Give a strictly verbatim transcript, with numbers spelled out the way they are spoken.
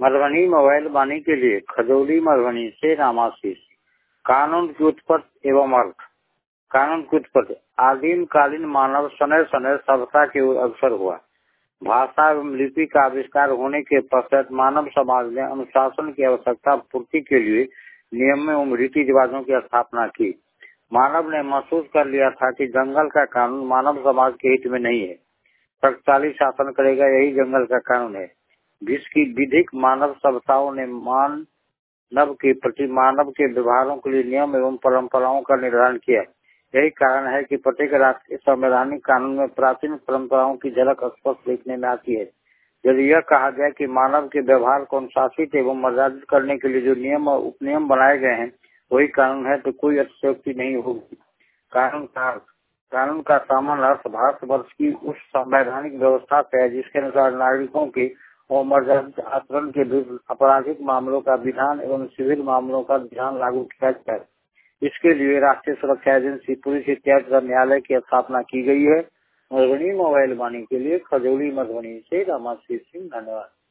Madhubani mobile वाणी के लिए खजौली मधुबनी से रामाशीष। कानून की उत्पत्ति एवं अर्थ। कानून की उत्पत्ति आदिम कालीन मानव शनय शनय सभ्यता के अवसर हुआ। भाषा एवं लिपि का आविष्कार होने के पश्चात मानव समाज ने अनुशासन की आवश्यकता पूर्ति के लिए नियमों एवं रीति रिवाजों की स्थापना की। मानव ने महसूस कर लिया था कि जंगल का कानून मानव समाज के हित में नहीं है, शक्तिशाली शासन करेगा, यही जंगल का कानून है। जिसकी विधिक मानव सभ्यताओं ने मानव के प्रति मानव के व्यवहारों के लिए नियम एवं परंपराओं का निर्धारण किया। यही कारण है कि प्रत्येक राष्ट्रीय संवैधानिक कानून में प्राचीन परंपराओं की झलक स्पष्ट देखने में आती है। यदि यह कहा जाए कि मानव के व्यवहार को अनुशासित एवं मर्यादित करने के लिए जो नियम और उपनियम बनाए गए हैं वही कानून है, तो कोई अतिशयोक्ति नहीं होगी। कानून का कानून का सामान्य अर्थ भारतवर्ष की उस संवैधानिक व्यवस्था से है जिसके अनुसार नागरिकों के और मर्यादित आचरण के विरुद्ध आपराधिक मामलों का विधान एवं सिविल मामलों का विधान लागू किया जाए। इसके लिए राष्ट्रीय सुरक्षा एजेंसी, पुलिस इत्यादि का न्यायालय की स्थापना की गई है। मधुबनी मोबाइल वाणी के लिए खजौली मधुबनी से रामाशीष सिंह। धन्यवाद।